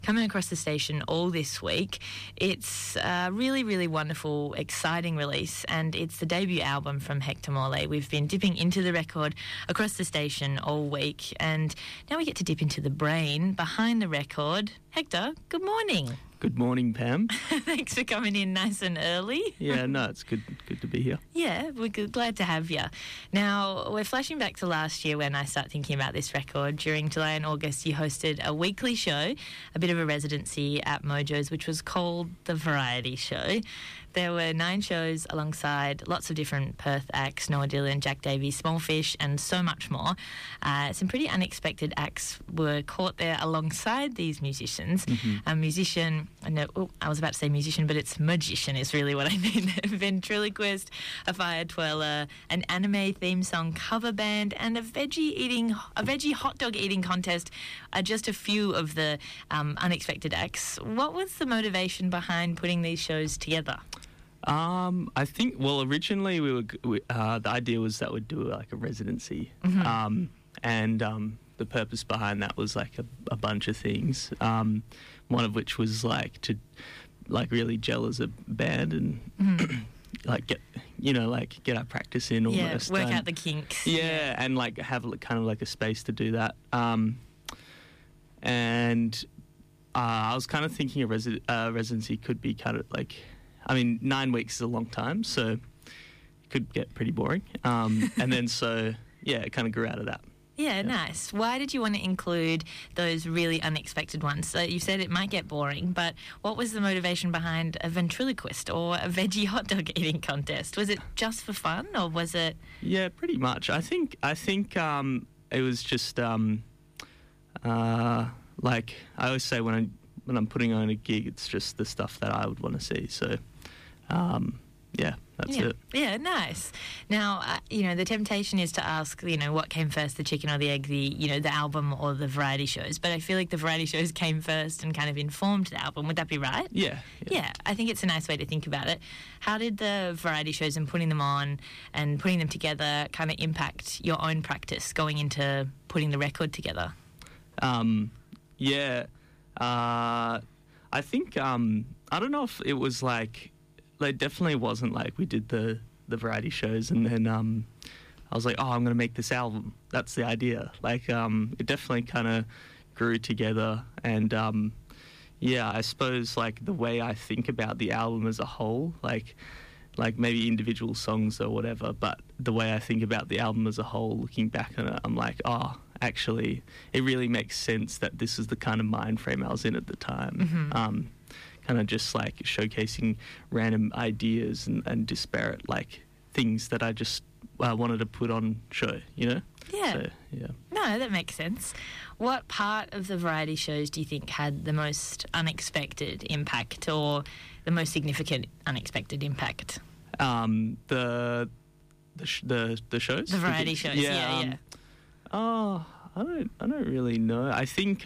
coming across the station all this week. It's a really, really wonderful, exciting release, and it's the debut album from Hector Morley. We've been dipping into the record across the station all week, and now we get to dip into the brain behind the record. Hector, good morning. Good morning, Pam. Thanks for coming in nice and early. Yeah, no, it's good to be here. Yeah, we're glad to have you. Now, we're flashing back to last year when I start thinking about this record. During July and August, you hosted a weekly show, a bit of a residency at Mojo's, which was called The Variety Show. There were 9 shows alongside lots of different Perth acts, Noah Dillon, Jack Davies, Small Fish, and so much more. Some pretty unexpected acts were caught there alongside these musicians. A musician, I was about to say musician, but it's magician is really what I mean. Ventriloquist, a fire twirler, an anime theme song cover band, and a veggie hot dog eating contest are just a few of the unexpected acts. What was the motivation behind putting these shows together? I think, originally the idea was that we'd do like a residency, and the purpose behind that was like a bunch of things. One of which was like to really gel as a band and get our practice in almost. Yeah, work out the kinks. Yeah, and like have kind of like a space to do that. And I was kind of thinking a residency could be kind of like, 9 weeks is a long time, so it could get pretty boring. And then it kind of grew out of that. Yeah, nice. Why did you want to include those really unexpected ones? So you said it might get boring, but what was the motivation behind a ventriloquist or a veggie hot dog eating contest? Was it just for fun, or was it? Yeah, pretty much. I think it was just like I always say when I'm putting on a gig, it's just the stuff that I would want to see. So, that's it. Yeah, nice. Now, the temptation is to ask, what came first, the chicken or the egg, the album or the variety shows. But I feel like the variety shows came first and kind of informed the album. Would that be right? Yeah. Yeah, I think it's a nice way to think about it. How did the variety shows and putting them on and putting them together kind of impact your own practice going into putting the record together? I think, I don't know if it was like definitely wasn't like we did the variety shows and then I was like, I'm going to make this album. That's the idea. Like, it definitely kind of grew together and, I suppose like the way I think about the album as a whole, like maybe individual songs or whatever, but the way I think about the album as a whole, looking back on it, I'm like, actually, it really makes sense that this is the kind of mind frame I was in at the time. Kind of just like showcasing random ideas and disparate like things that I just wanted to put on show, Yeah. So, yeah. No, that makes sense. What part of the variety shows do you think had the most unexpected impact or the most significant unexpected impact? The shows? The variety shows, yeah. I don't really know. I think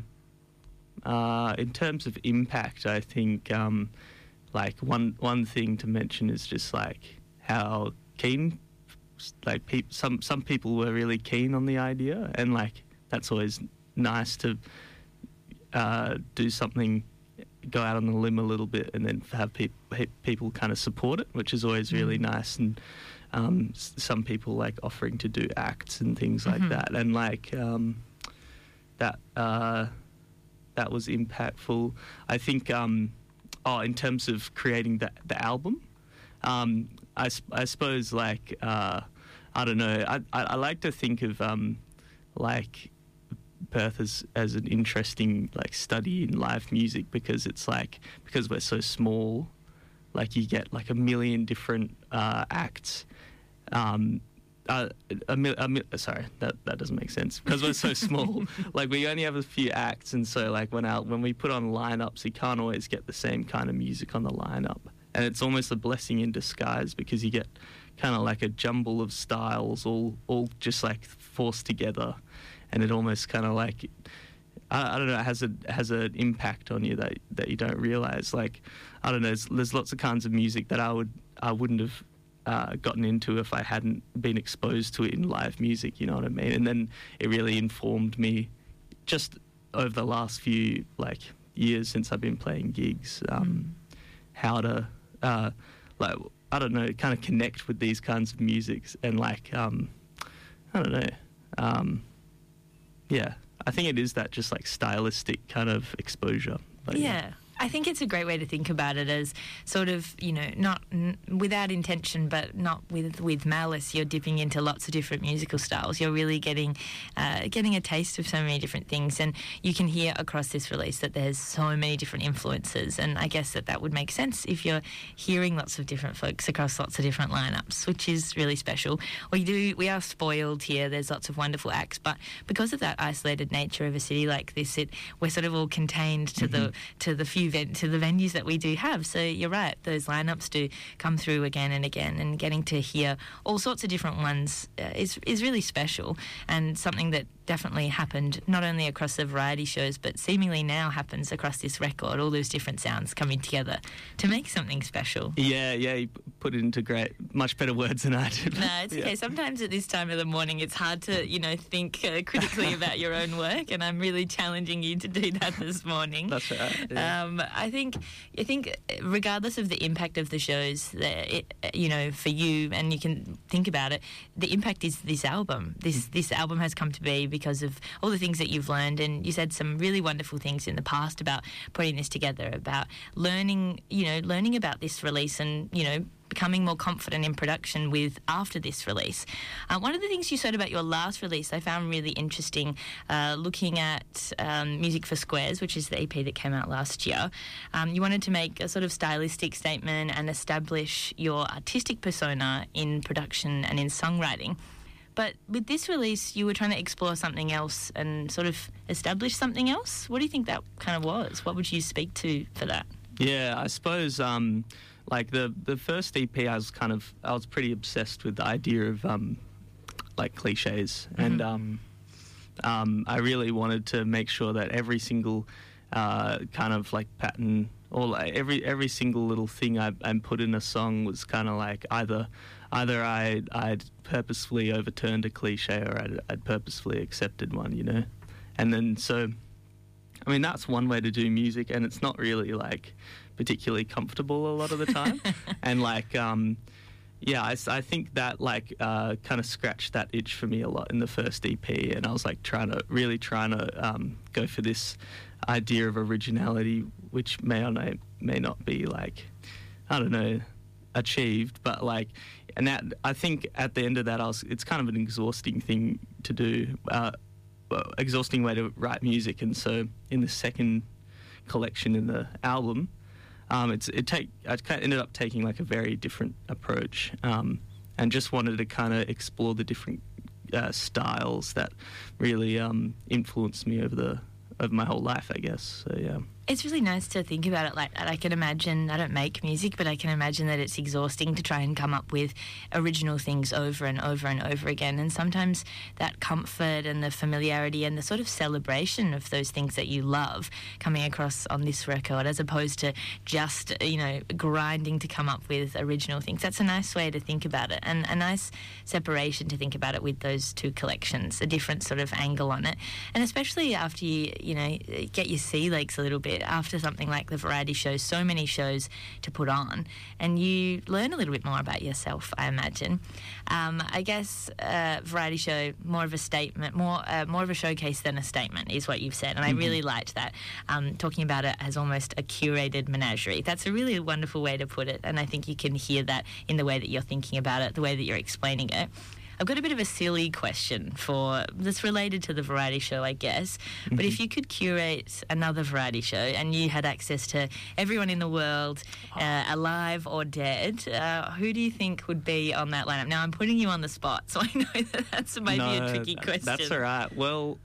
in terms of impact, I think like one thing to mention is just like how keen like some people were really keen on the idea, and like that's always nice to do something, go out on the limb a little bit, and then have people kind of support it, which is always really nice. And some people like offering to do acts and things like that, and like that was impactful. I think in terms of creating the album, I suppose like I don't know, I like to think of like Perth as an interesting like study in live music, because it's like, because we're so small, like you get like a million different acts. Sorry, that doesn't make sense, because we're so small. Like we only have a few acts, and so like when we put on lineups, you can't always get the same kind of music on the lineup, and it's almost a blessing in disguise, because you get kind of like a jumble of styles all just like forced together, and it almost kind of like I don't know, it has an impact on you that you don't realize. Like I don't know, there's lots of kinds of music that I wouldn't have gotten into if I hadn't been exposed to it in live music, you know what I mean? And then it really informed me just over the last few like years since I've been playing gigs, how to like, I don't know, kind of connect with these kinds of musics and like I don't know, yeah, I think it is that just like stylistic kind of exposure. But, yeah. I think it's a great way to think about it as sort of, not without intention, but not with malice. You're dipping into lots of different musical styles. You're really getting a taste of so many different things, and you can hear across this release that there's so many different influences. And I guess that would make sense if you're hearing lots of different folks across lots of different lineups, which is really special. We are spoiled here. There's lots of wonderful acts, but because of that isolated nature of a city like this, we're sort of all contained to the venues that we do have. So you're right, those lineups do come through again and again, and getting to hear all sorts of different ones is really special, and something that definitely happened not only across the variety shows, but seemingly now happens across this record, all those different sounds coming together to make something special. Yeah, you put it into much better words than I did. No, it's okay. Sometimes at this time of the morning it's hard to, think critically about your own work, and I'm really challenging you to do that this morning. That's right. Yeah. I think regardless of the impact of the shows, for you, and you can think about it, the impact is this album. This album has come to be because of all the things that you've learned, and you said some really wonderful things in the past about putting this together, about learning about this release, and becoming more confident in production after this release. One of the things you said about your last release I found really interesting, looking at Music for Squares, which is the EP that came out last year. You wanted to make a sort of stylistic statement and establish your artistic persona in production and in songwriting. But with this release, you were trying to explore something else and sort of establish something else. What do you think that kind of was? What would you speak to for that? Yeah, I suppose like the first EP, I was pretty obsessed with the idea of like cliches, and I really wanted to make sure that every single kind of like pattern, or like every single little thing I put in a song was kind of like either I'd purposefully overturned a cliche, or I'd purposefully accepted one, And then so, I mean, that's one way to do music, and it's not really like particularly comfortable a lot of the time. And like, I think that like kind of scratched that itch for me a lot in the first EP, and I was like trying to go for this idea of originality, which may or may not be like, I don't know, achieved, but like, and that, I think at the end of that, it's kind of an exhausting thing to do, exhausting way to write music. And so in the second collection in the album, I ended up taking like a very different approach, and just wanted to kind of explore the different styles that really influenced me over my whole life, I guess. So yeah. It's really nice to think about it like that. I can imagine, I don't make music, but I can imagine that it's exhausting to try and come up with original things over and over and over again. And sometimes that comfort and the familiarity and the sort of celebration of those things that you love coming across on this record, as opposed to just, grinding to come up with original things. That's a nice way to think about it, and a nice separation to think about it with those two collections, a different sort of angle on it. And especially after you get your sea legs a little bit, after something like the variety show, so many shows to put on, and you learn a little bit more about yourself, I imagine. I guess variety show, more of a statement, more of a showcase than a statement is what you've said, and I really liked that, talking about it as almost a curated menagerie. That's a really wonderful way to put it, and I think you can hear that in the way that you're thinking about it, the way that you're explaining it. I've got a bit of a silly question that's related to the variety show, I guess. But if you could curate another variety show and you had access to everyone in the world, alive or dead, who do you think would be on that lineup? Now, I'm putting you on the spot, so I know that that's maybe a tricky question. That's all right. Well,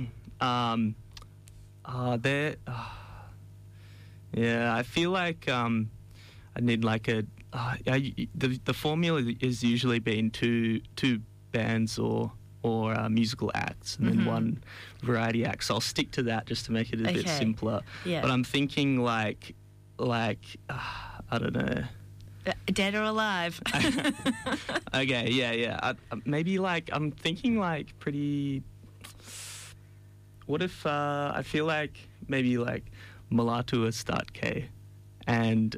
yeah, I feel like I need like the formula is usually been two bands or musical acts, and then one variety act. So I'll stick to that just to make it a bit simpler. Yeah. But I'm thinking like I don't know. Dead or alive? Okay, yeah. Maybe like I'm thinking like pretty. What if I feel like maybe like Malatua Start K, and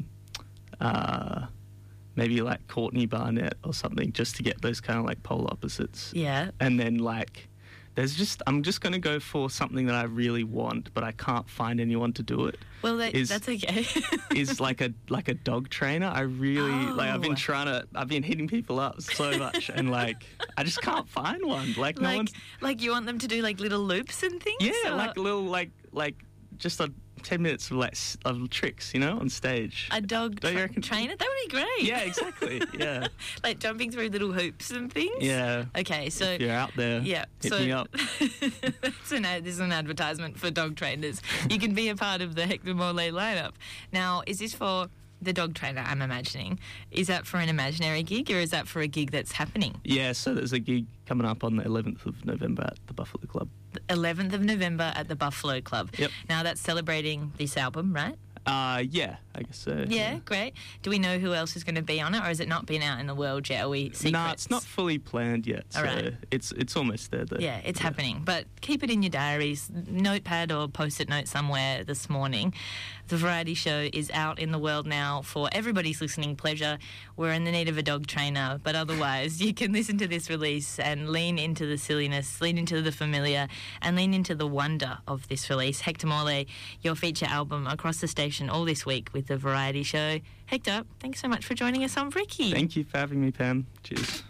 maybe like Courtney Barnett or something, just to get those kind of like polar opposites. Yeah. And then like I'm just going to go for something that I really want, but I can't find anyone to do it. Well, that's okay. Is like a dog trainer. I really I've been hitting people up so much, and like I just can't find one. Like no one's like you want them to do like little loops and things. Yeah, or? like little like just a 10 minutes of tricks, on stage. A dog trainer? That would be great. Yeah, exactly. Yeah. Like jumping through little hoops and things? Yeah. Okay, so... If you're out there, hit me up. This is an advertisement for dog trainers. You can be a part of the Hector Mole lineup. Now, is this for the dog trainer, I'm imagining? Is that for an imaginary gig, or is that for a gig that's happening? Yeah, so there's a gig coming up on the 11th of November at the Buffalo Club. 11th of November at the Buffalo Club. Yep. Now, that's celebrating this album, right? Yeah, I guess so. Yeah, great. Do we know who else is going to be on it, or has it not been out in the world yet? Are we secrets? No, it's not fully planned yet. So right. It's almost there, though. Yeah, it's happening. But keep it in your diaries, notepad or post-it note somewhere this morning. The variety show is out in the world now for everybody's listening pleasure. We're in the need of a dog trainer, but otherwise you can listen to this release and lean into the silliness, lean into the familiar, and lean into the wonder of this release. Hector Mole, your feature album across the station all this week with the variety show. Hector, thanks so much for joining us on Bricky. Thank you for having me, Pam. Cheers.